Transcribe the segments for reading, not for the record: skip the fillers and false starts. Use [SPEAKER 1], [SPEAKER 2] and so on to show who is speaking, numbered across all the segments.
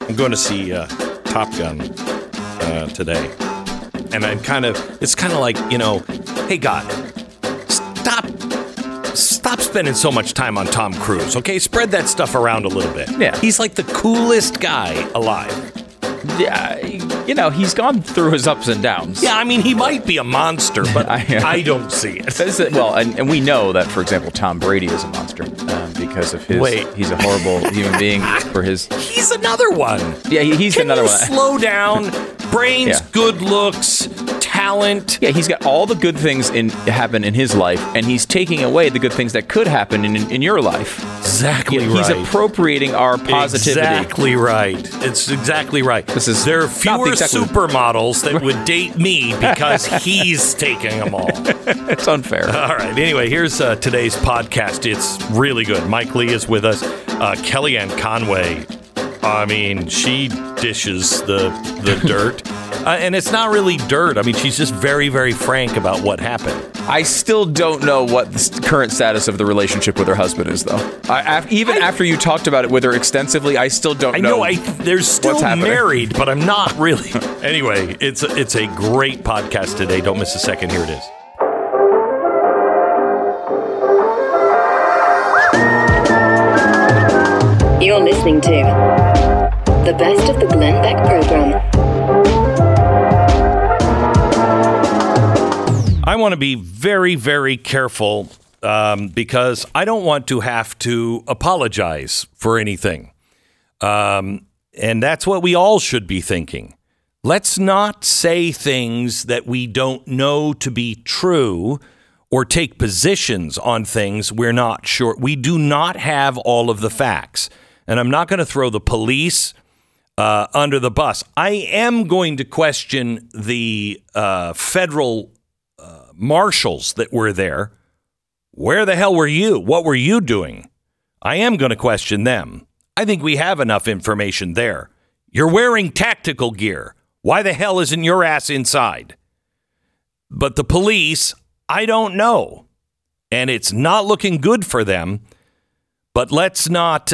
[SPEAKER 1] I'm going to see Top Gun today. And it's kind of like, hey, God, stop spending so much time on Tom Cruise, okay? Spread that stuff around a little bit.
[SPEAKER 2] Yeah.
[SPEAKER 1] He's like the coolest guy alive.
[SPEAKER 2] Yeah, he's gone through his ups and downs.
[SPEAKER 1] Yeah, I mean, he might be a monster, but I don't see it.
[SPEAKER 2] Well, and we know that, for example, Tom Brady is a monster because of his...
[SPEAKER 1] Wait.
[SPEAKER 2] He's a horrible human being for his...
[SPEAKER 1] He's another one.
[SPEAKER 2] Yeah, he's another one.
[SPEAKER 1] Slow down. Brains, good looks, talent.
[SPEAKER 2] Yeah, he's got all the good things happen in his life, and he's taking away the good things that could happen in your life.
[SPEAKER 1] Exactly right.
[SPEAKER 2] He's appropriating our positivity.
[SPEAKER 1] Exactly right. It's exactly right. There are fewer supermodels that would date me because he's taking them all.
[SPEAKER 2] It's unfair.
[SPEAKER 1] All right. Anyway, here's today's podcast. It's really good. Mike Lee is with us. Kellyanne Conway. I mean, she dishes the dirt. And it's not really dirt. I mean, she's just very, very frank about what happened.
[SPEAKER 2] I still don't know what the current status of the relationship with her husband is, though. After you talked about it with her extensively, I still don't know. I know they're
[SPEAKER 1] still married, but I'm not really. Anyway, it's a great podcast today. Don't miss a second. Here it is.
[SPEAKER 3] You're listening to the best of the Glenn Beck program.
[SPEAKER 1] I want to be very, very careful because I don't want to have to apologize for anything. And that's what we all should be thinking. Let's not say things that we don't know to be true or take positions on things we're not sure. We do not have all of the facts. And I'm not going to throw the police under the bus. I am going to question the federal marshals that were there. Where the hell were you? What were you doing? I am going to question them. I think we have enough information there. You're wearing tactical gear. Why the hell isn't your ass inside? But the police, I don't know. And it's not looking good for them. But let's not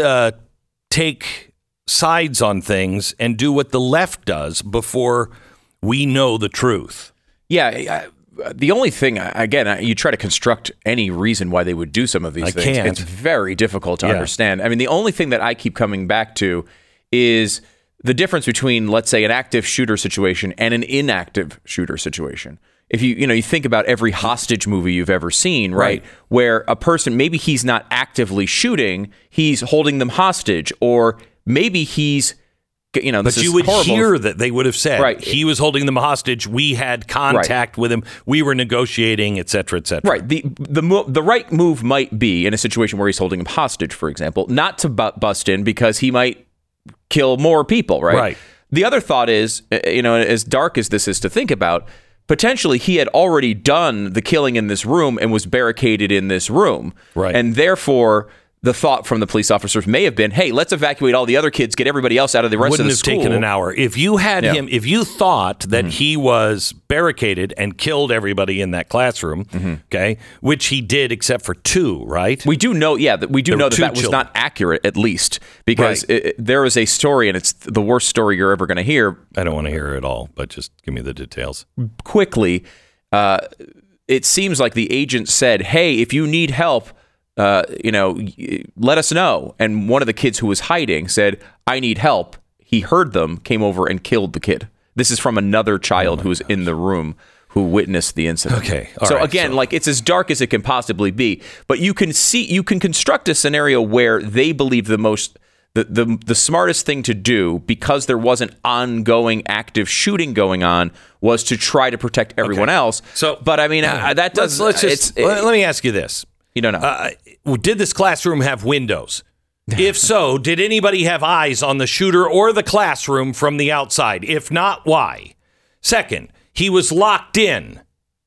[SPEAKER 1] take sides on things and do what the left does before we know the truth.
[SPEAKER 2] Yeah, the only thing, again, you try to construct any reason why they would do some of these things.
[SPEAKER 1] Can't.
[SPEAKER 2] It's very difficult to understand. I mean, the only thing that I keep coming back to is the difference between, let's say, an active shooter situation and an inactive shooter situation. If you think about every hostage movie you've ever seen, right? Where a person, maybe he's not actively shooting, he's holding them hostage, or maybe he's, this
[SPEAKER 1] but you would hear that they would have said, he was holding them hostage, we had contact with him, we were negotiating, et cetera, et cetera.
[SPEAKER 2] Right. The right move might be, in a situation where he's holding him hostage, for example, not to bust in because he might kill more people, right?
[SPEAKER 1] Right.
[SPEAKER 2] The other thought is, as dark as this is to think about, potentially he had already done the killing in this room and was barricaded in this room.
[SPEAKER 1] Right.
[SPEAKER 2] And therefore, the thought from the police officers may have been, hey, let's evacuate all the other kids, get everybody else out of the rest of the school.
[SPEAKER 1] Wouldn't have taken an hour. If you had him, if you thought that he was barricaded and killed everybody in that classroom, okay, which he did except for 2, right?
[SPEAKER 2] We do know, that was not accurate, at least, because there is a story, and it's the worst story you're ever going to hear.
[SPEAKER 1] I don't want to hear it all, but just give me the details.
[SPEAKER 2] Quickly, it seems like the agent said, hey, if you need help, let us know. And one of the kids who was hiding said, I need help. He heard them, came over and killed the kid. This is from another child who was in the room who witnessed the incident.
[SPEAKER 1] Okay.
[SPEAKER 2] It's as dark as it can possibly be, but you can construct a scenario where they believe the smartest thing to do, because there wasn't ongoing active shooting going on, was to try to protect everyone else. So, but I mean, that does.
[SPEAKER 1] Let me ask you this.
[SPEAKER 2] You don't know.
[SPEAKER 1] Did this classroom have windows? If so, did anybody have eyes on the shooter or the classroom from the outside? If not, why? Second, he was locked in.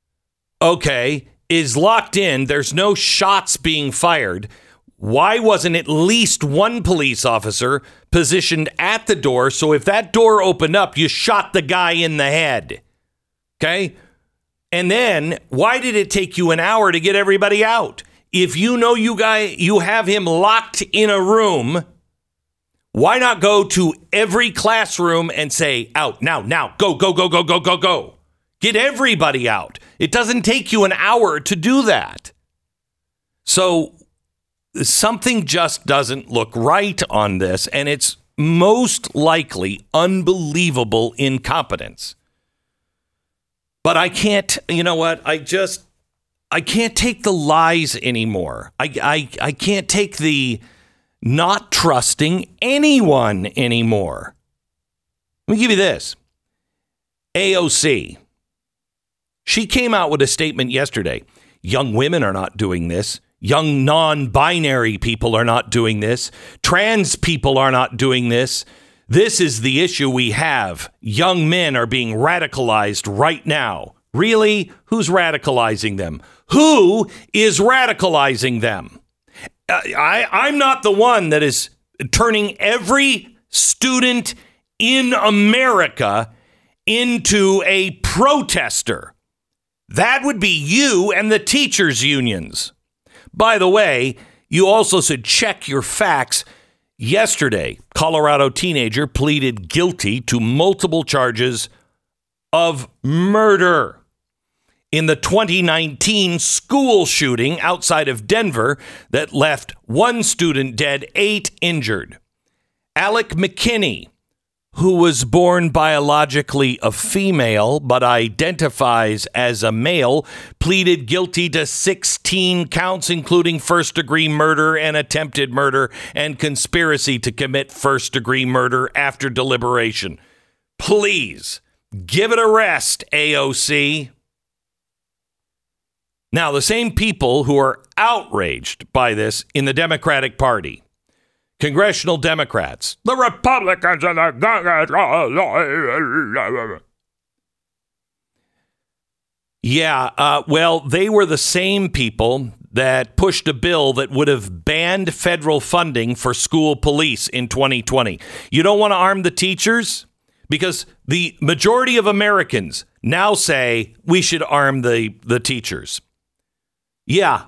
[SPEAKER 1] Okay, is locked in. There's no shots being fired. Why wasn't at least one police officer positioned at the door? So if that door opened up, you shot the guy in the head. Okay? And then why did it take you an hour to get everybody out? If you know you have him locked in a room, Why not go to every classroom and say, out, now, go, go, go, go, go, go, go. Get everybody out. It doesn't take you an hour to do that. So something just doesn't look right on this, and it's most likely unbelievable incompetence. But I can't, you know what? I can't take the lies anymore. I can't take the not trusting anyone anymore. Let me give you this. AOC. She came out with a statement yesterday. Young women are not doing this. Young non-binary people are not doing this. Trans people are not doing this. This is the issue we have. Young men are being radicalized right now. Really? Who's radicalizing them? Who is radicalizing them? I'm not the one that is turning every student in America into a protester. That would be you and the teachers' unions. By the way, you also should check your facts. Yesterday, Colorado teenager pleaded guilty to multiple charges of murder in the 2019 school shooting outside of Denver that left 1 student dead, 8 injured. Alec McKinney, who was born biologically a female but identifies as a male, pleaded guilty to 16 counts, including first-degree murder and attempted murder and conspiracy to commit first-degree murder after deliberation. Please, give it a rest, AOC. Now, the same people who are outraged by this in the Democratic Party, congressional Democrats, the Republicans and the... well, they were the same people that pushed a bill that would have banned federal funding for school police in 2020. You don't want to arm the teachers? Because the majority of Americans now say we should arm the teachers. Yeah,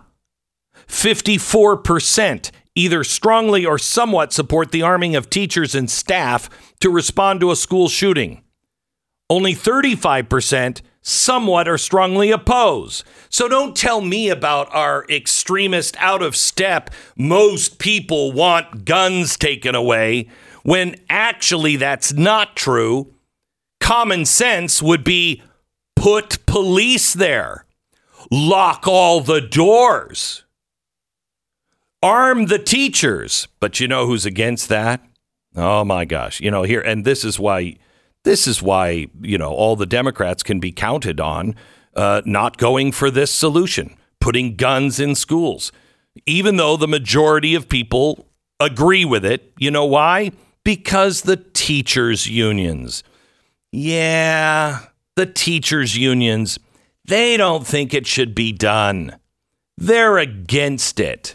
[SPEAKER 1] 54% either strongly or somewhat support the arming of teachers and staff to respond to a school shooting. Only 35% somewhat or strongly oppose. So don't tell me about our extremist out of step, most people want guns taken away, when actually that's not true. Common sense would be put police there. Lock all the doors. Arm the teachers. But you know who's against that? Oh my gosh. Here, and this is why, all the Democrats can be counted on not going for this solution, putting guns in schools, even though the majority of people agree with it. You know why? Because the teachers' unions. Yeah, the teachers' unions. They don't think it should be done. They're against it.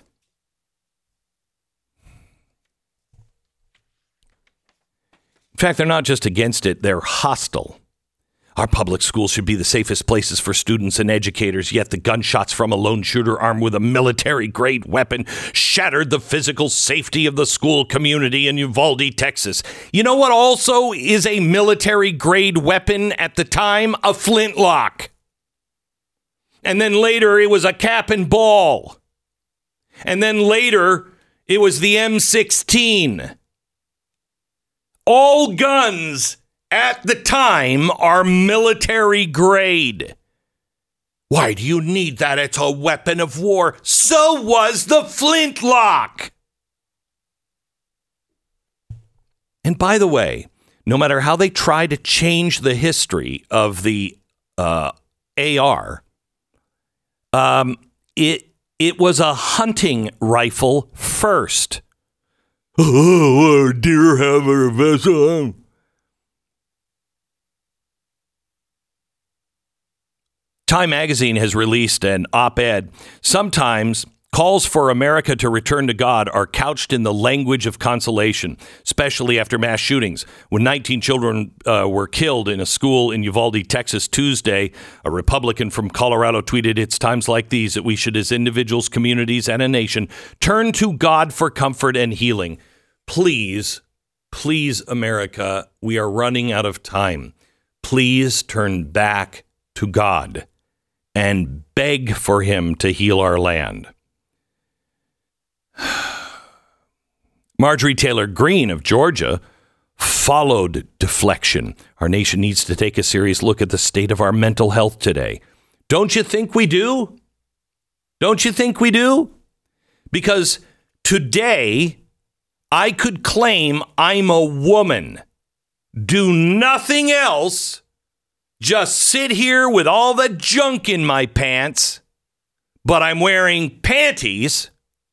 [SPEAKER 1] In fact, they're not just against it, they're hostile. Our public schools should be the safest places for students and educators, yet the gunshots from a lone shooter armed with a military-grade weapon shattered the physical safety of the school community in Uvalde, Texas. You know what also is a military-grade weapon at the time? A flintlock. And then later, it was a cap and ball. And then later, it was the M16. All guns at the time are military grade. Why do you need that? It's a weapon of war. So was the flintlock. And by the way, no matter how they try to change the history of the AR, it was a hunting rifle first. Oh, deer have a vest on. Time magazine has released an op-ed. Sometimes calls for America to return to God are couched in the language of consolation, especially after mass shootings. When 19 children were killed in a school in Uvalde, Texas, Tuesday, a Republican from Colorado tweeted, "It's times like these that we should, as individuals, communities, and a nation, turn to God for comfort and healing." Please, Please, America, we are running out of time. Please turn back to God and beg for him to heal our land. Marjorie Taylor Greene of Georgia followed deflection. Our nation needs to take a serious look at the state of our mental health today. Don't you think we do? Don't you think we do? Because today, I could claim I'm a woman, do nothing else, just sit here with all the junk in my pants, but I'm wearing panties,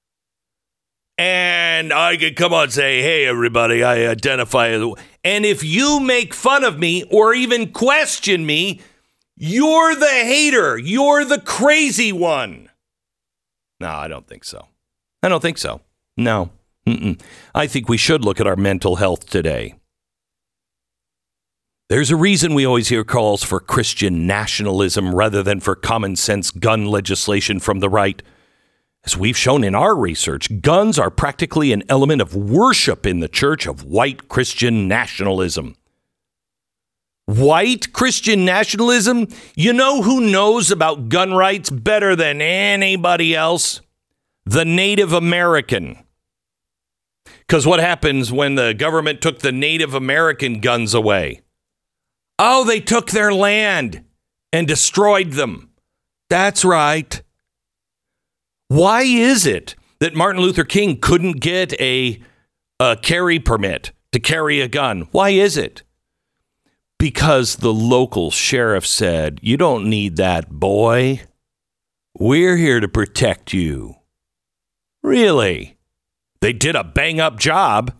[SPEAKER 1] and I could come on and say, hey, everybody, I identify as... And if you make fun of me or even question me, you're the hater. You're the crazy one. No, I don't think so. I don't think so. No. I think we should look at our mental health today. There's a reason we always hear calls for Christian nationalism rather than for common sense gun legislation from the right. As we've shown in our research, guns are practically an element of worship in the church of white Christian nationalism. White Christian nationalism? You know who knows about gun rights better than anybody else? The Native American. Because what happens when the government took the Native American guns away? Oh, they took their land and destroyed them. That's right. Why is it that Martin Luther King couldn't get a carry permit to carry a gun? Why is it? Because the local sheriff said, you don't need that, boy. We're here to protect you. Really? They did a bang-up job.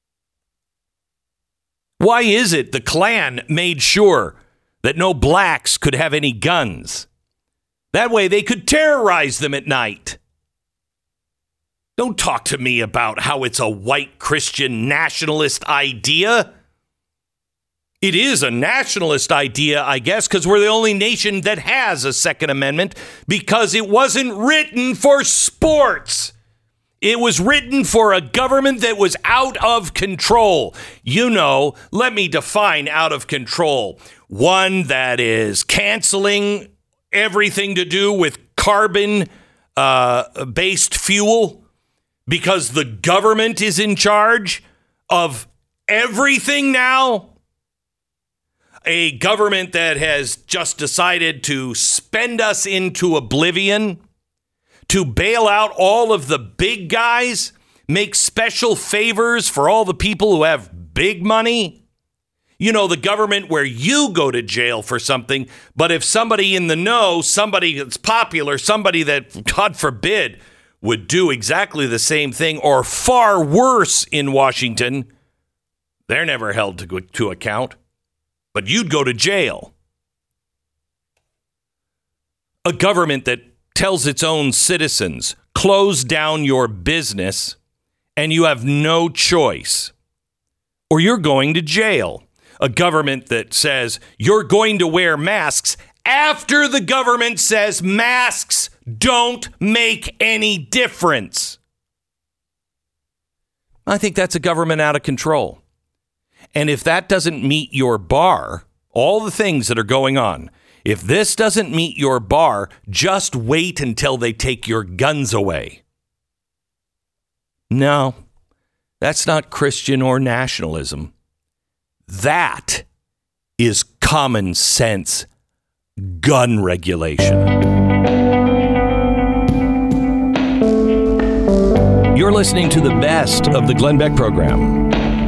[SPEAKER 1] Why is it the Klan made sure that no blacks could have any guns? That way they could terrorize them at night. Don't talk to me about how it's a white Christian nationalist idea. It is a nationalist idea, I guess, because we're the only nation that has a Second Amendment, because it wasn't written for sports. It was written for a government that was out of control. You know, let me define out of control. One that is canceling everything to do with carbon-based fuel because the government is in charge of everything now. A government that has just decided to spend us into oblivion, to bail out all of the big guys, make special favors for all the people who have big money. You know, the government where you go to jail for something, but if somebody in the know, somebody that's popular, somebody that, God forbid, would do exactly the same thing or far worse in Washington, they're never held to account, but you'd go to jail. A government that tells its own citizens, close down your business, and you have no choice, or you're going to jail. A government that says you're going to wear masks after the government says masks don't make any difference. I think that's a government out of control. And if that doesn't meet your bar, all the things that are going on, if this doesn't meet your bar, just wait until they take your guns away. No, that's not Christian or nationalism. That is common sense gun regulation. You're listening to the best of the Glenn Beck program.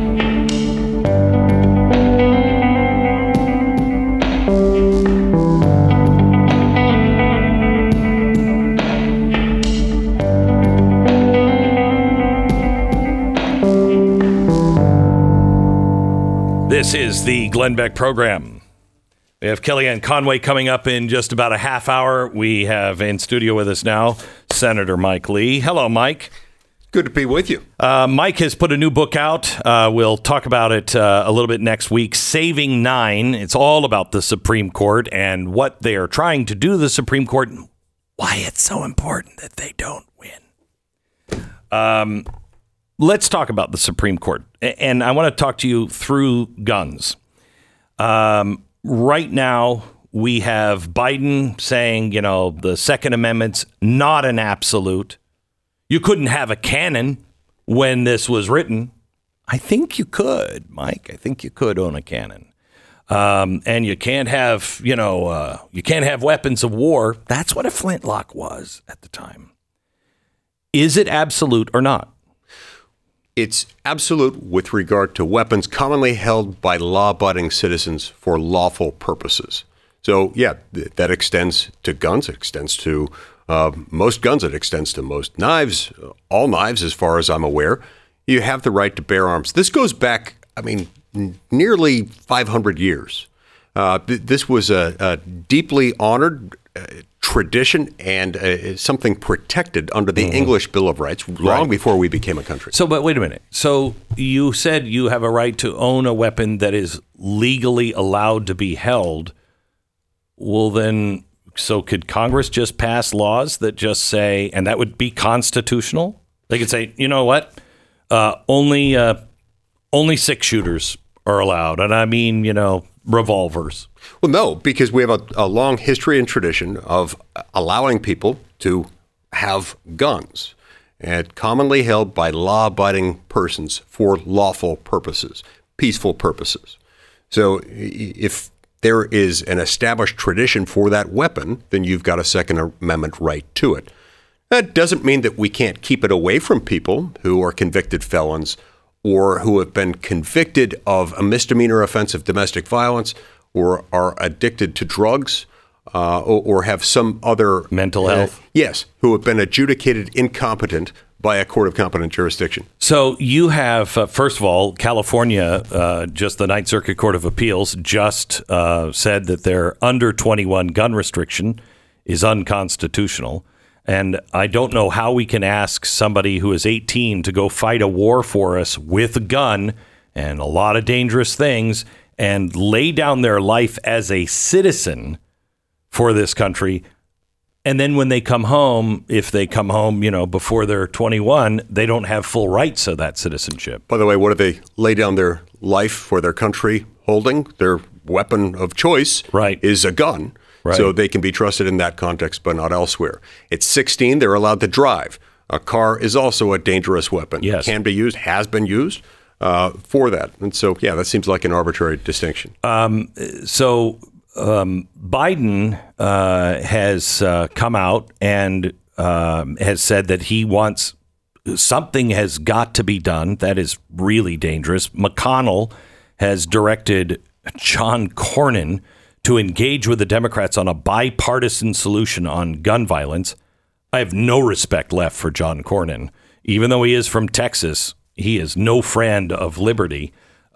[SPEAKER 1] This is the Glenn Beck program. We have Kellyanne Conway coming up in just about a half hour. We have in studio with us now Senator Mike Lee. Hello, Mike.
[SPEAKER 4] Good to be with you.
[SPEAKER 1] Mike has put a new book out. We'll talk about it a little bit next week, Saving Nine. It's all about the Supreme Court and what they are trying to do to the Supreme Court and why it's so important that they don't win. let's talk about the Supreme Court. And I want to talk to you through guns. Right now, we have Biden saying, the Second Amendment's not an absolute. You couldn't have a cannon when this was written. I think you could, Mike. I think you could own a cannon. And you can't have, you can't have weapons of war. That's what a flintlock was at the time. Is it absolute or not?
[SPEAKER 4] It's absolute with regard to weapons commonly held by law-abiding citizens for lawful purposes. So, yeah, that extends to guns. It extends to most guns. It extends to most knives, all knives, as far as I'm aware. You have the right to bear arms. This goes back, nearly 500 years. This was a deeply honored tradition and something protected under the English Bill of Rights long before we became a country.
[SPEAKER 1] So, but wait a minute. So you said you have a right to own a weapon that is legally allowed to be held. Well, then, so could Congress just pass laws that just say, and that would be constitutional? They could say, you know what? Only 6 shooters are allowed. And I mean, revolvers.
[SPEAKER 4] Well, no, because we have a long history and tradition of allowing people to have guns, and commonly held by law-abiding persons for lawful purposes, peaceful purposes. So if there is an established tradition for that weapon, then you've got a Second Amendment right to it. That doesn't mean that we can't keep it away from people who are convicted felons or who have been convicted of a misdemeanor offense of domestic violence or are addicted to drugs or have some other
[SPEAKER 1] mental health.
[SPEAKER 4] Yes, who have been adjudicated incompetent by a court of competent jurisdiction.
[SPEAKER 1] So you have, first of all, California, just the Ninth Circuit Court of Appeals just said that their under 21 gun restriction is unconstitutional. And I don't know how we can ask somebody who is 18 to go fight a war for us with a gun and a lot of dangerous things and lay down their life as a citizen for this country. And then when they come home, if they come home, before they're 21, they don't have full rights of that citizenship.
[SPEAKER 4] By the way, what do they lay down their life for their country holding? Their weapon of choice is a gun. Right. So they can be trusted in that context, but not elsewhere. At 16, they're allowed to drive. A car is also a dangerous weapon.
[SPEAKER 1] Yes.
[SPEAKER 4] Can be used, has been used for that. And so, yeah, that seems like an arbitrary distinction.
[SPEAKER 1] Biden has come out and has said that he wants something has got to be done. That is really dangerous. McConnell has directed John Cornyn to engage with the Democrats on a bipartisan solution on gun violence. I have no respect left for John Cornyn. Even though he is from Texas, he is no friend of liberty.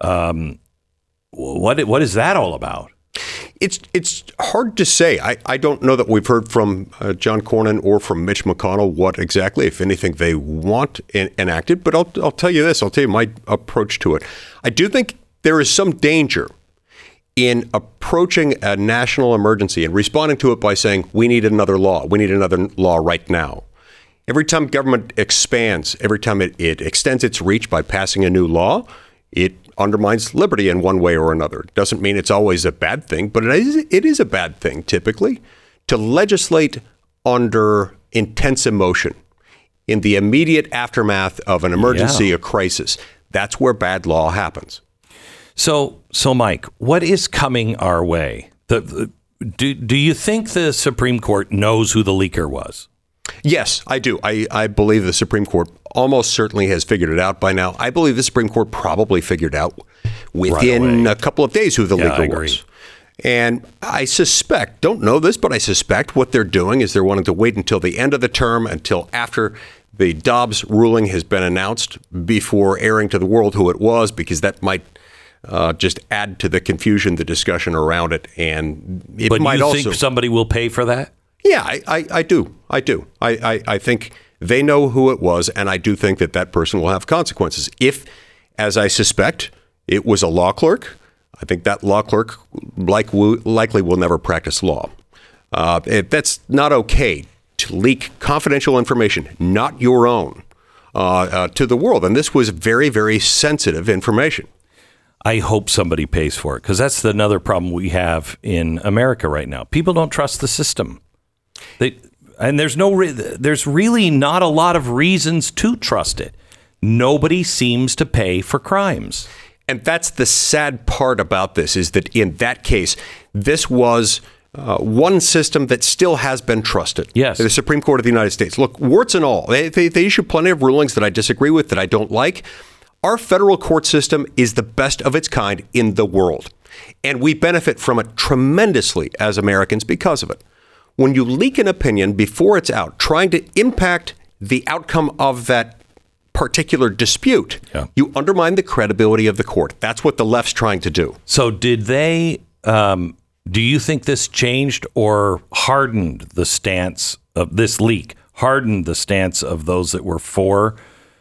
[SPEAKER 1] What is that all about?
[SPEAKER 4] It's hard to say. I don't know that we've heard from John Cornyn or from Mitch McConnell what exactly, if anything, they want enacted. But I'll tell you this. I'll tell you my approach to it. I do think there is some danger in approaching a national emergency and responding to it by saying, we need another law. We need another law right now. Every time government expands, every time it extends its reach by passing a new law, it undermines liberty in one way or another. It doesn't mean it's always a bad thing, but it is a bad thing, typically, to legislate under intense emotion in the immediate aftermath of an emergency or crisis. That's where bad law happens.
[SPEAKER 1] So Mike, what is coming our way? Do you think the Supreme Court knows who the leaker was?
[SPEAKER 4] Yes, I do. I believe the Supreme Court almost certainly has figured it out by now. I believe the Supreme Court probably figured out within a couple of days who the leaker was. And I suspect, don't know this, but I suspect what they're doing is they're wanting to wait until the end of the term, until after the Dobbs ruling has been announced, before airing to the world who it was, because that might just add to the confusion, the discussion around it. And it
[SPEAKER 1] but
[SPEAKER 4] might
[SPEAKER 1] you
[SPEAKER 4] also
[SPEAKER 1] think somebody will pay for that?
[SPEAKER 4] Yeah, I do. I think they know who it was, and I do think that person will have consequences. If, as I suspect, it was a law clerk, I think that law clerk likely will never practice law. That's not okay to leak confidential information, not your own, to the world. And this was very, very sensitive information.
[SPEAKER 1] I hope somebody pays for it, because that's another problem we have in America right now. People don't trust the system. There's really not a lot of reasons to trust it. Nobody seems to pay for crimes.
[SPEAKER 4] And that's the sad part about this, is that in that case, this was one system that still has been trusted.
[SPEAKER 1] Yes.
[SPEAKER 4] The Supreme Court of the United States. Look, warts and all, they issue plenty of rulings that I disagree with, that I don't like. Our federal court system is the best of its kind in the world. And we benefit from it tremendously as Americans because of it. When you leak an opinion before it's out, trying to impact the outcome of that particular dispute, you undermine the credibility of the court. That's what the left's trying to do.
[SPEAKER 1] So did they, do you think this changed or hardened the stance of this leak, hardened the stance of those that were for,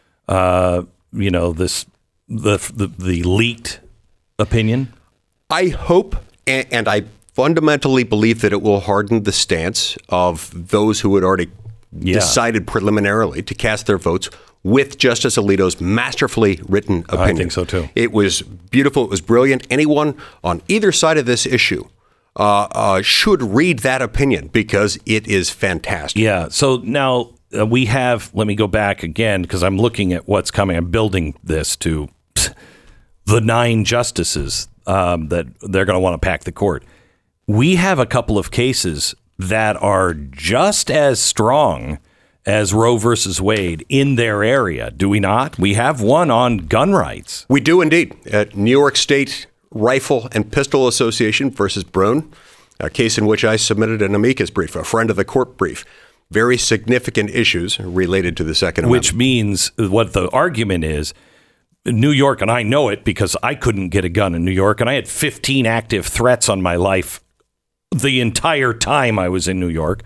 [SPEAKER 1] the leaked opinion?
[SPEAKER 4] I hope, and I fundamentally believe that it will harden the stance of those who had already decided preliminarily to cast their votes with Justice Alito's masterfully written opinion.
[SPEAKER 1] I think so too.
[SPEAKER 4] It was beautiful. It was brilliant. Anyone on either side of this issue should read that opinion, because it is fantastic.
[SPEAKER 1] Yeah. So now we have, let me go back again, because I'm looking at what's coming. I'm building this to the 9 justices that they're going to want to pack the court. We have a couple of cases that are just as strong as Roe versus Wade in their area, do we not? We have one on gun rights.
[SPEAKER 4] We do indeed. At New York State Rifle and Pistol Association versus Brune, a case in which I submitted an amicus brief, a friend of the court brief. Very significant issues related to the Second Amendment.
[SPEAKER 1] Which means what the argument is, New York, and I know it because I couldn't get a gun in New York, and I had 15 active threats on my life the entire time I was in New York.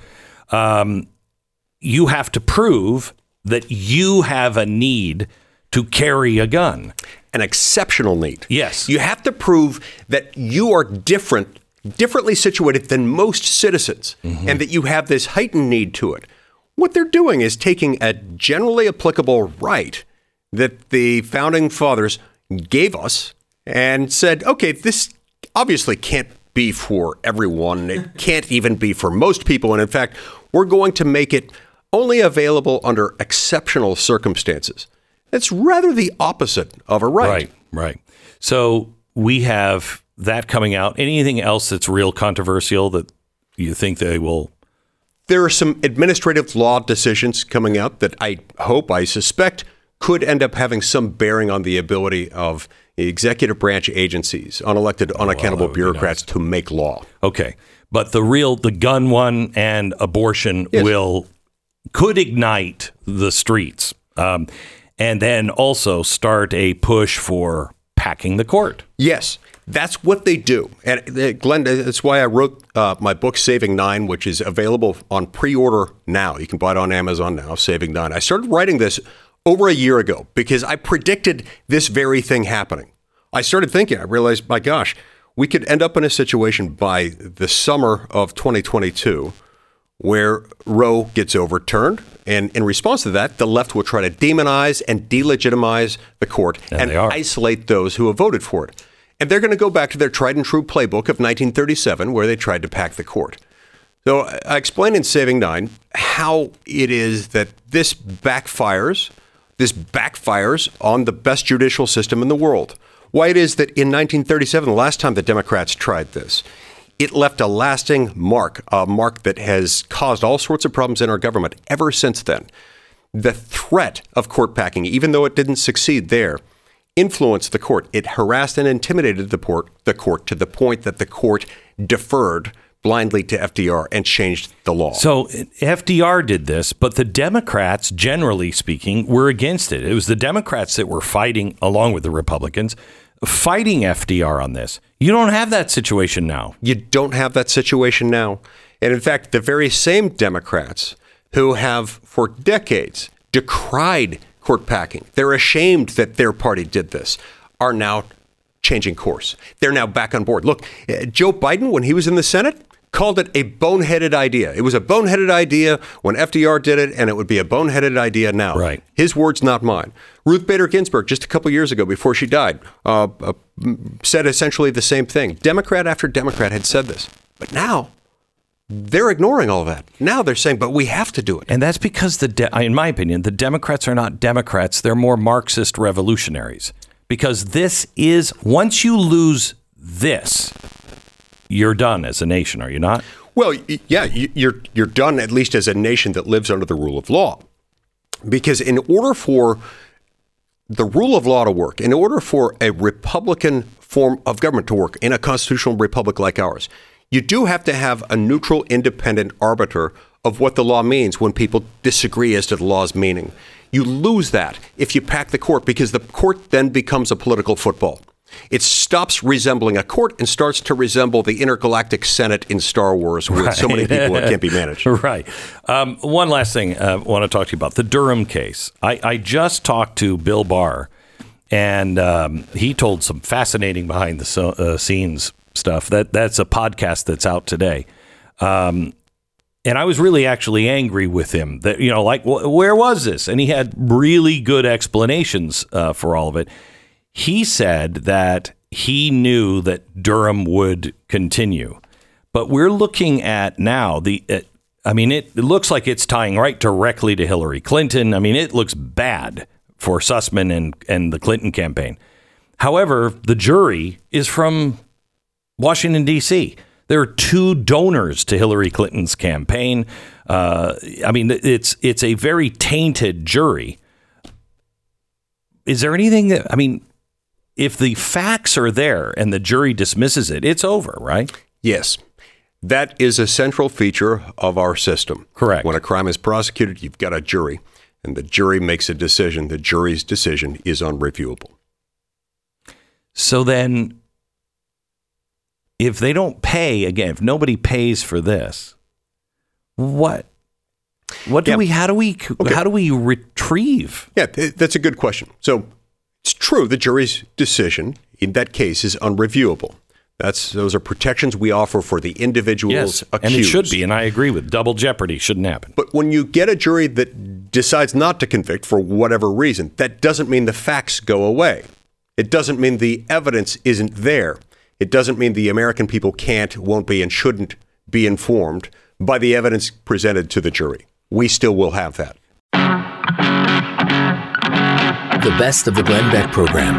[SPEAKER 1] You have to prove that you have a need to carry a gun.
[SPEAKER 4] An exceptional need.
[SPEAKER 1] Yes.
[SPEAKER 4] You have to prove that you are differently situated than most citizens, and that you have this heightened need to it. What they're doing is taking a generally applicable right that the founding fathers gave us and said, okay, this obviously can't be for everyone. It can't even be for most people. And in fact, we're going to make it only available under exceptional circumstances. It's rather the opposite of a right.
[SPEAKER 1] Right. So we have that coming out. Anything else that's real controversial that you think they will?
[SPEAKER 4] There are some administrative law decisions coming out that I suspect could end up having some bearing on the ability of the executive branch agencies, unelected, unaccountable bureaucrats, to make law.
[SPEAKER 1] Okay. But the gun one and abortion could ignite the streets. And then also start a push for packing the court.
[SPEAKER 4] Yes, that's what they do. And Glenn, that's why I wrote my book, Saving Nine, which is available on pre-order now. You can buy it on Amazon now, Saving Nine. I started writing this over a year ago because I predicted this very thing happening. I started thinking, I realized, my gosh, we could end up in a situation by the summer of 2022 where Roe gets overturned. And in response to that, the left will try to demonize and delegitimize the court and isolate those who have voted for it. And they're going to go back to their tried and true playbook of 1937, where they tried to pack the court. So I explain in Saving Nine how it is that this backfires on the best judicial system in the world. Why it is that in 1937, the last time the Democrats tried this, it left a lasting mark, a mark that has caused all sorts of problems in our government ever since then. The threat of court packing, even though it didn't succeed there, influenced the court. It harassed and intimidated the court to the point that the court deferred blindly to FDR and changed the law.
[SPEAKER 1] So FDR did this, but the Democrats, generally speaking, were against it. It was the Democrats that were fighting, along with the Republicans, fighting FDR on this. You don't have that situation now.
[SPEAKER 4] You don't have that situation now. And in fact, the very same Democrats who have for decades decried court packing, they're ashamed that their party did this, are now changing course. They're now back on board. Look, Joe Biden, when he was in the Senate, called it a boneheaded idea. It was a boneheaded idea when FDR did it, and it would be a boneheaded idea now.
[SPEAKER 1] Right.
[SPEAKER 4] His words, not mine. Ruth Bader Ginsburg, just a couple years ago before she died, said essentially the same thing. Democrat after Democrat had said this. But now they're ignoring all that. Now they're saying, but we have to do it.
[SPEAKER 1] And that's because, in my opinion, the Democrats are not Democrats. They're more Marxist revolutionaries. Because this is, once you lose this, you're done as a nation, are you not?
[SPEAKER 4] Well, yeah, you're done, at least as a nation that lives under the rule of law. Because in order for the rule of law to work, in order for a Republican form of government to work in a constitutional republic like ours, you do have to have a neutral, independent arbiter of what the law means when people disagree as to the law's meaning. You lose that if you pack the court, because the court then becomes a political football. It stops resembling a court and starts to resemble the intergalactic Senate in Star Wars with so many people it can't be managed.
[SPEAKER 1] Right. One last thing I want to talk to you about, the Durham case. I just talked to Bill Barr, and he told some fascinating behind the scenes stuff. That's a podcast that's out today. And I was really actually angry with him that, where was this? And he had really good explanations for all of it. He said that he knew that Durham would continue, but we're looking at now it looks like it's tying right directly to Hillary Clinton. I mean, it looks bad for Sussman and the Clinton campaign. However, the jury is from Washington, D.C. There are 2 donors to Hillary Clinton's campaign. It's a very tainted jury. Is there anything that, if the facts are there and the jury dismisses it, it's over, right?
[SPEAKER 4] Yes. That is a central feature of our system.
[SPEAKER 1] Correct.
[SPEAKER 4] When a crime is prosecuted, you've got a jury, and the jury makes a decision. The jury's decision is unreviewable.
[SPEAKER 1] So then, if they don't pay, again, if nobody pays for this, how do we retrieve?
[SPEAKER 4] Yeah, that's a good question. So it's true, the jury's decision in that case is unreviewable. Those are protections we offer for the individuals accused.
[SPEAKER 1] And it should be, and I agree with double jeopardy shouldn't happen.
[SPEAKER 4] But when you get a jury that decides not to convict for whatever reason, that doesn't mean the facts go away. It doesn't mean the evidence isn't there. It doesn't mean the American people can't, won't be, and shouldn't be informed by the evidence presented to the jury. We still will have that.
[SPEAKER 5] The best of the Glenn Beck program.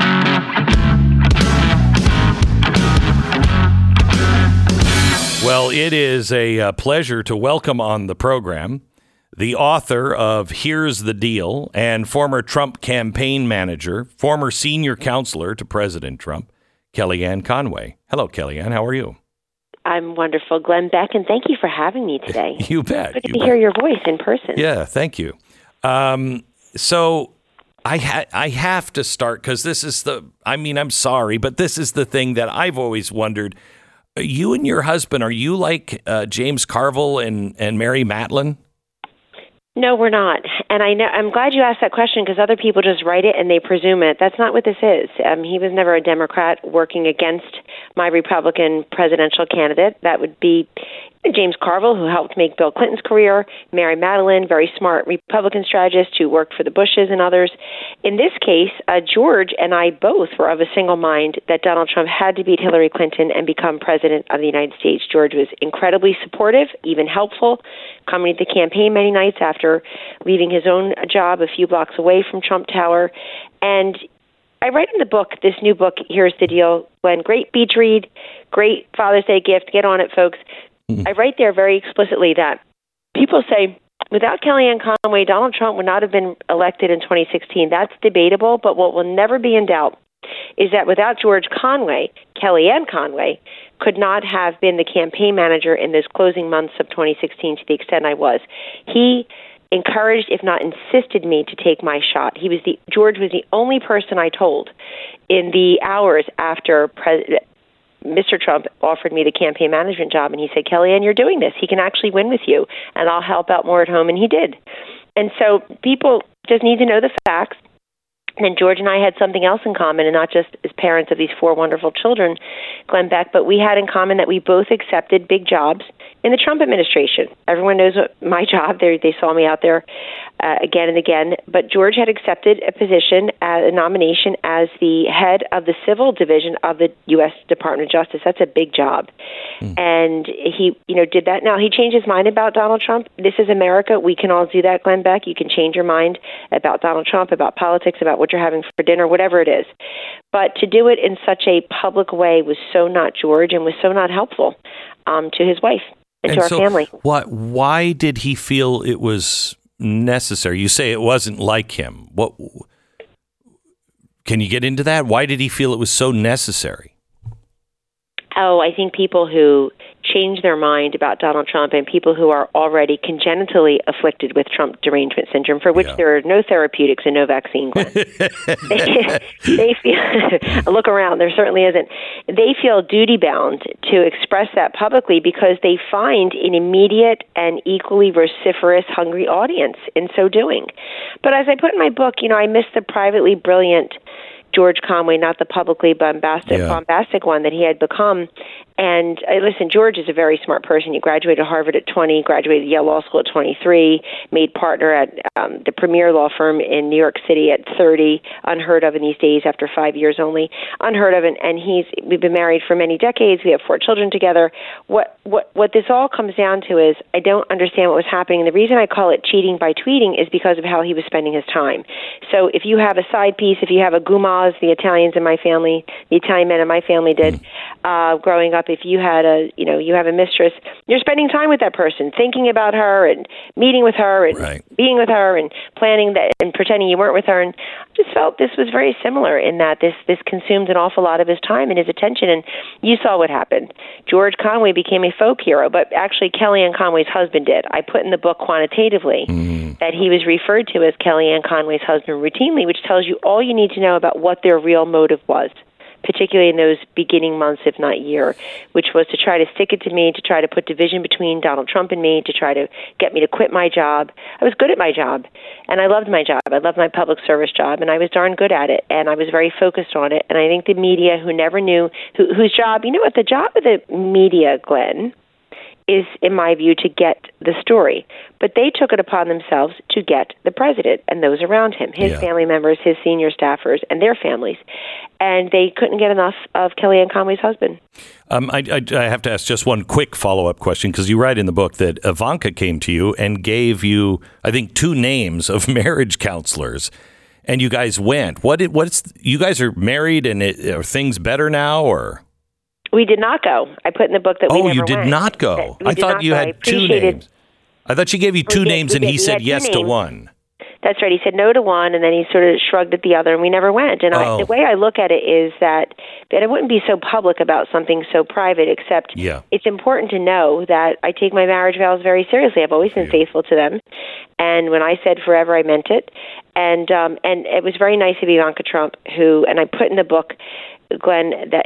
[SPEAKER 1] Well, it is a pleasure to welcome on the program the author of Here's the Deal and former Trump campaign manager, former senior counselor to President Trump, Kellyanne Conway. Hello, Kellyanne. How are you?
[SPEAKER 6] I'm wonderful, Glenn Beck, and thank you for having me today.
[SPEAKER 1] You bet.
[SPEAKER 6] Good to hear your voice in person.
[SPEAKER 1] Yeah, thank you. So I have to start because this is I'm sorry, but this is the thing that I've always wondered. You and your husband, are you like James Carville and Mary Matlin?
[SPEAKER 6] No, we're not. And I'm glad you asked that question because other people just write it and they presume it. That's not what this is. He was never a Democrat working against my Republican presidential candidate. That would be James Carville, who helped make Bill Clinton's career, Mary Matalin, very smart Republican strategist who worked for the Bushes and others. In this case, George and I both were of a single mind that Donald Trump had to beat Hillary Clinton and become president of the United States. George was incredibly supportive, even helpful, coming to the campaign many nights after leaving his own job a few blocks away from Trump Tower. And I write in the book, this new book, Here's the Deal, Glenn, great beach read, great Father's Day gift, get on it, folks. I write there very explicitly that people say, without Kellyanne Conway, Donald Trump would not have been elected in 2016. That's debatable, but what will never be in doubt is that without George Conway, Kellyanne Conway could not have been the campaign manager in those closing months of 2016 to the extent I was. He encouraged, if not insisted me to take my shot. George was the only person I told in the hours after Mr. Trump offered me the campaign management job, and he said, Kellyanne, you're doing this. He can actually win with you, and I'll help out more at home, and he did. And so people just need to know the facts. And George and I had something else in common, and not just as parents of these 4 wonderful children, Glenn Beck, but we had in common that we both accepted big jobs in the Trump administration. Everyone knows what my job. They saw me out there again and again. But George had accepted a position, a nomination as the head of the civil division of the U.S. Department of Justice. That's a big job. And he, did that. Now, he changed his mind about Donald Trump. This is America. We can all do that, Glenn Beck. You can change your mind about Donald Trump, about politics, about what you're having for dinner, whatever it is. But to do it in such a public way was so not George and was so not helpful to his wife and to our family.
[SPEAKER 1] Why did he feel it was necessary? You say it wasn't like him. What? Can you get into that? Why did he feel it was so necessary?
[SPEAKER 6] Oh, I think people who change their mind about Donald Trump and people who are already congenitally afflicted with Trump derangement syndrome, for which there are no therapeutics and no vaccine, Glenn. they feel, look around, there certainly isn't. They feel duty-bound to express that publicly because they find an immediate and equally vociferous, hungry audience in so doing. But as I put in my book, I miss the privately brilliant George Conway, not the publicly bombastic one that he had become. And listen, George is a very smart person. He graduated Harvard at 20, graduated Yale Law School at 23, made partner at the premier law firm in New York City at 30, unheard of in these days after 5 years only, unheard of. And we've been married for many decades. We have 4 children together. What this all comes down to is I don't understand what was happening. And the reason I call it cheating by tweeting is because of how he was spending his time. So if you have a side piece, if you have a gumas, the Italians in my family, the Italian men in my family did growing up, if you had you have a mistress, you're spending time with that person, thinking about her and meeting with her and being with her and planning that and pretending you weren't with her. And I just felt this was very similar in that this consumed an awful lot of his time and his attention. And you saw what happened. George Conway became a folk hero, but actually Kellyanne Conway's husband did. I put in the book quantitatively that he was referred to as Kellyanne Conway's husband routinely, which tells you all you need to know about what their real motive was, particularly in those beginning months, if not year, which was to try to stick it to me, to try to put division between Donald Trump and me, to try to get me to quit my job. I was good at my job, and I loved my job. I loved my public service job, and I was darn good at it, and I was very focused on it. And I think the media, who never knew, whose job, what the job of the media, Glenn, is, in my view, to get the story. But they took it upon themselves to get the president and those around him, his family members, his senior staffers, and their families. And they couldn't get enough of Kellyanne Conway's husband.
[SPEAKER 1] I have to ask just one quick follow-up question, because you write in the book that Ivanka came to you and gave you, I think, 2 names of marriage counselors, and you guys went. You guys are married, and are things better now, or? We
[SPEAKER 6] did not go. I put in the book that we never went.
[SPEAKER 1] Oh, you did not go. I thought you had 2 names. I thought she gave you 2 names, and he said yes to one.
[SPEAKER 6] That's right. He said no to one, and then he sort of shrugged at the other, and we never went. And the way I look at it is that I wouldn't be so public about something so private, except it's important to know that I take my marriage vows very seriously. I've always been faithful to them. And when I said forever, I meant it. And it was very nice of Ivanka Trump, and I put in the book, Glenn, that,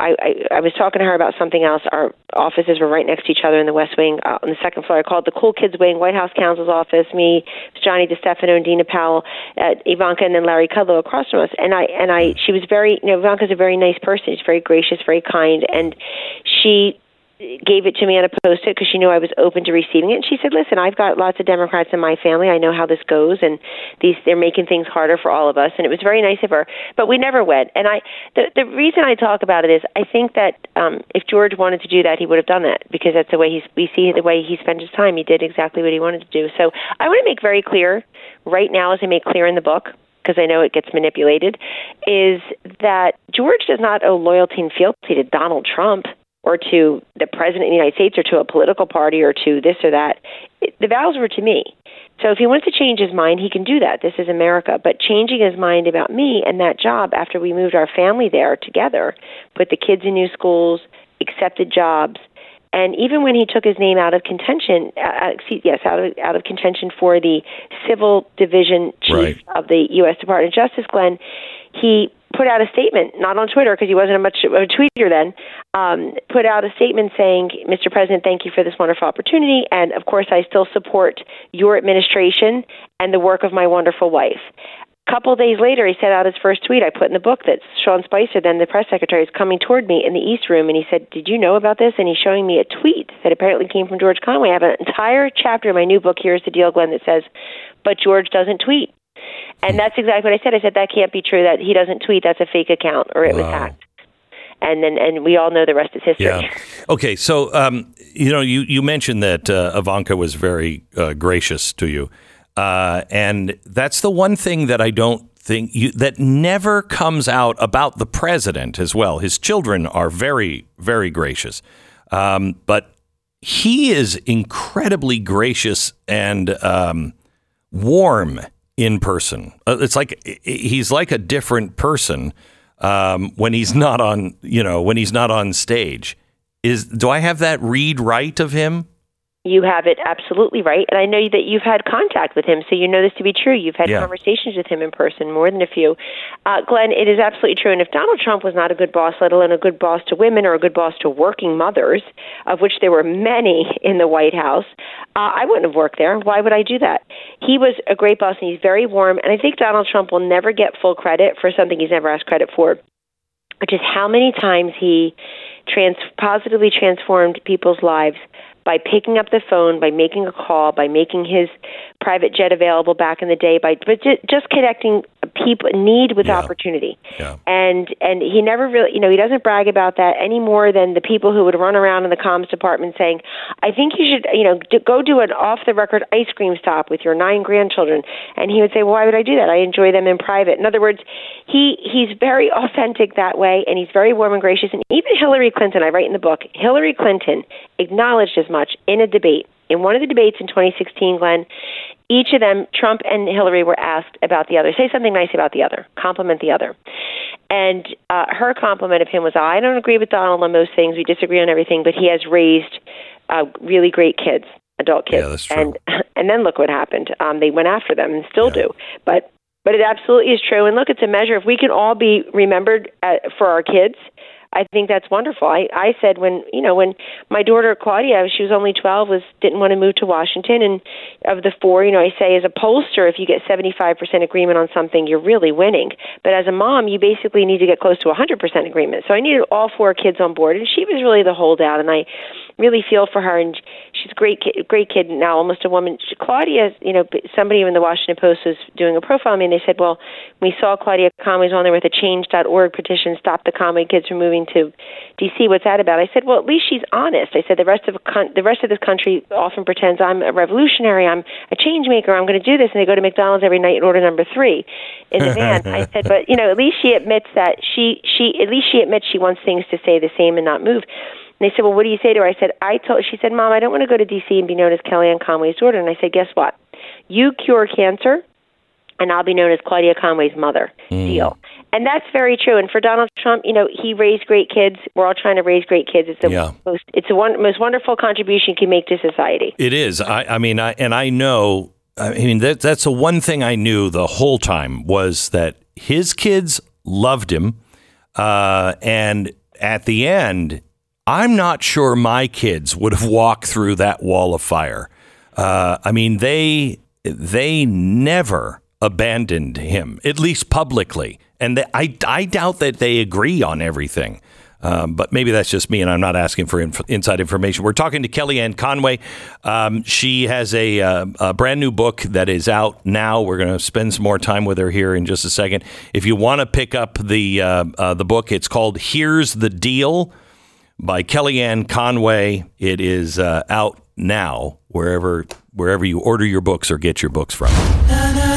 [SPEAKER 6] I was talking to her about something else. Our offices were right next to each other in the West Wing. On the second floor, I called the Cool Kids Wing, White House counsel's office, me, Johnny DeStefano and Dina Powell, Ivanka, and then Larry Kudlow across from us. And she was very, Ivanka's a very nice person. She's very gracious, very kind. And she gave it to me on a Post-it because she knew I was open to receiving it. And she said, listen, I've got lots of Democrats in my family. I know how this goes, and they're making things harder for all of us. And it was very nice of her. But we never went. And the reason I talk about it is I think that if George wanted to do that, he would have done that, because that's the way we see the way he spent his time. He did exactly what he wanted to do. So I want to make very clear right now, as I make clear in the book, because I know it gets manipulated, is that George does not owe loyalty and fealty to Donald Trump or to the president of the United States or to a political party or to this or that. The vows were to me. So if he wants to change his mind, he can do that. This is America. But changing his mind about me and that job after we moved our family there together, put the kids in new schools, accepted jobs, and even when he took his name out of contention, out of contention for the civil division chief of the U.S. Department of Justice, Glenn, he put out a statement, not on Twitter because he wasn't much of a tweeter then, put out a statement saying, Mr. President, thank you for this wonderful opportunity, and of course I still support your administration and the work of my wonderful wife. couple of days later, he sent out his first tweet I put in the book that Sean Spicer, then the press secretary, is coming toward me in the East Room, and he said, "Did you know about this?" And he's showing me a tweet that apparently came from George Conway. I have an entire chapter in my new book, Here's the Deal, Glenn, that says, "But George doesn't tweet." And that's exactly what I said. I said, that can't be true, that he doesn't tweet. That's a fake account, or it was hacked. And we all know the rest is history.
[SPEAKER 1] Yeah. Okay, so, you mentioned that Ivanka was very gracious to you. And that's the one thing that I don't think that never comes out about the president as well. His children are very, very gracious. But he is incredibly gracious and warm in person. It's like he's like a different person when he's not on stage. Do I have that read right of him?
[SPEAKER 6] You have it absolutely right. And I know that you've had contact with him, so you know this to be true. You've had conversations with him in person, more than a few. Glenn, it is absolutely true. And if Donald Trump was not a good boss, let alone a good boss to women or a good boss to working mothers, of which there were many in the White House, I wouldn't have worked there. Why would I do that? He was a great boss, and he's very warm. And I think Donald Trump will never get full credit for something he's never asked credit for, which is how many times he positively transformed people's lives by picking up the phone, by making a call, by making his private jet available back in the day, by just connecting people need with opportunity. Yeah. And he never really, he doesn't brag about that any more than the people who would run around in the comms department saying, I think you should, go do an off-the-record ice cream stop with your 9 grandchildren. And he would say, well, why would I do that? I enjoy them in private. In other words, he's very authentic that way, and he's very warm and gracious. And even Hillary Clinton, I write in the book, Hillary Clinton acknowledged as much in a debate. In one of the debates in 2016, Glenn, each of them, Trump and Hillary, were asked about the other. Say something nice about the other. Compliment the other. And her compliment of him was, I don't agree with Donald on most things. We disagree on everything, but he has raised really great kids, adult kids.
[SPEAKER 1] Yeah, that's true.
[SPEAKER 6] And then look what happened. They went after them and still do. But it absolutely is true. And look, it's a measure. If we can all be remembered for our kids, I think that's wonderful. I said when my daughter Claudia, she was only 12, didn't want to move to Washington, and of the 4, I say as a pollster, if you get 75% agreement on something, you're really winning. But as a mom, you basically need to get close to 100% agreement. So I needed all 4 kids on board, and she was really the holdout, and I really feel for her, and she's a great kid now, almost a woman. Claudia, somebody in the Washington Post was doing a profile on me, and they said, well, we saw Claudia Conway's on there with a change.org petition, stop the Conway kids from moving to D.C. What's that about? I said, well, at least she's honest. I said, the rest of this country often pretends I'm a revolutionary, I'm a change maker, I'm going to do this, and they go to McDonald's every night and order number 3 in the van. I said, but at least she admits that she admits she wants things to stay the same and not move. And they said, well, what do you say to her? I said, she said, Mom, I don't want to go to D.C. and be known as Kellyanne Conway's daughter. And I said, guess what? You cure cancer, and I'll be known as Claudia Conway's mother. Deal. And that's very true. And for Donald Trump, he raised great kids. We're all trying to raise great kids. It's the most wonderful contribution you can make to society.
[SPEAKER 1] It is. I mean, that's the one thing I knew the whole time was that his kids loved him. And at the end, I'm not sure my kids would have walked through that wall of fire. They never abandoned him, at least publicly. And I doubt that they agree on everything. But maybe that's just me, and I'm not asking for inside information. We're talking to Kellyanne Conway. She has a brand new book that is out now. We're going to spend some more time with her here in just a second. If you want to pick up the book, it's called Here's the Deal by Kellyanne Conway. It is out now wherever you order your books or get your books from.